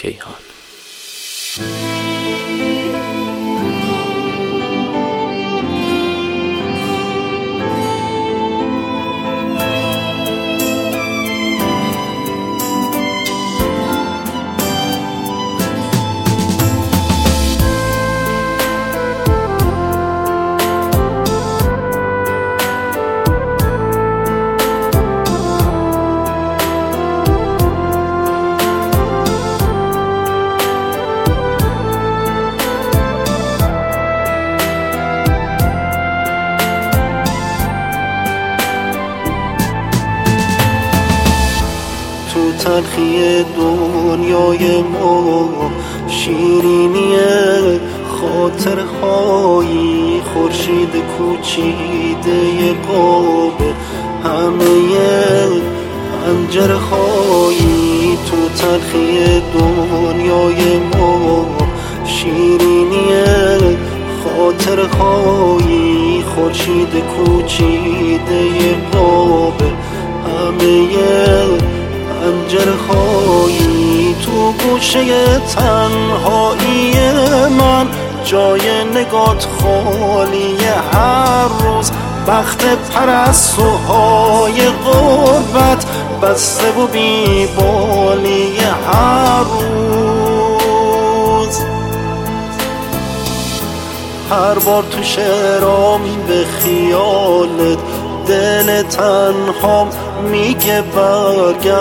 کیهان. تلخی دنیای ما شیرینی خاطرهایی، خورشید کوچیده قاب همه پنجره هایی. تو تلخی دنیای ما شیرینی خاطرهایی، خورشید کوچیده قاب همه پنجره‌هایی. تو گوشه تنهایی من جای نگات خالی، هر روز بخت پرستوهای غربت بسته و بیبالی. هر روز هر بار تو شعرام به خیالت دل تنهام میگه برگرد،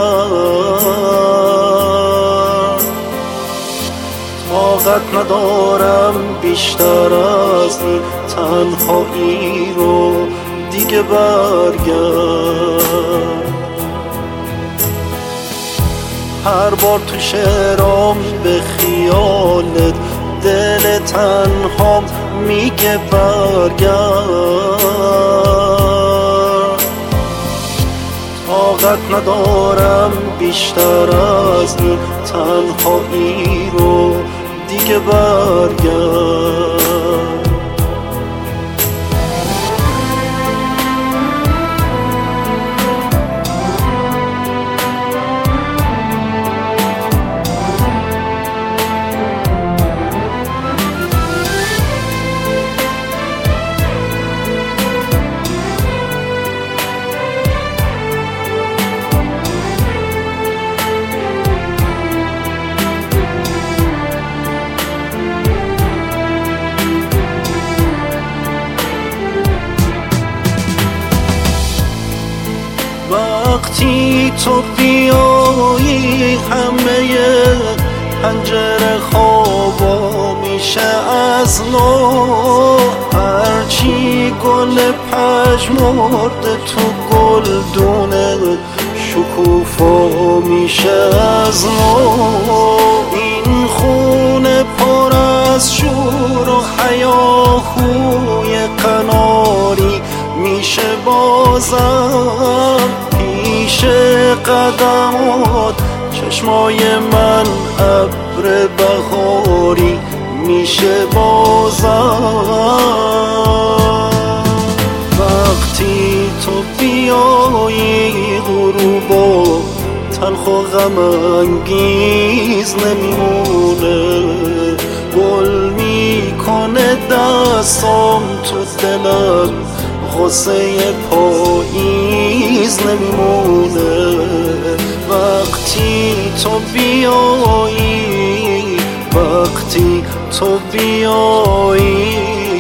طاقت ندارم بیشتر از این تنهایی رو دیگه برگرد. هر بار تو شعرام به خیالت دل تنهام میگه برگرد، طاقت ندارم بیشتر از این تنهایی رو دیگه برگرد. وقتی تو بیایی همه پنجره خوابا میشه از نو، هرچی گل پژمرده تو گلدونه شکوفا میشه از نو. این خونه پر از شور و هیاهوی قناری میشه بازم پیش قدمات چشمای من ابر بهاری میشه بازم. وقتی تو بیایی غروبا تلخ و غم انگیز نمیمونه، گل میکنه دستام تو دلم، غصه پاییز نمیمونه. وقتی تو بیایی، وقتی تو بیایی،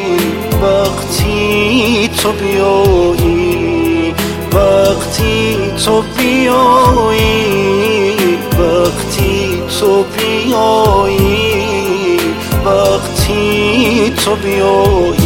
وقتی تو بیایی، وقتی تو بیایی، وقتی تو بیایی، وقتی تو بیایی.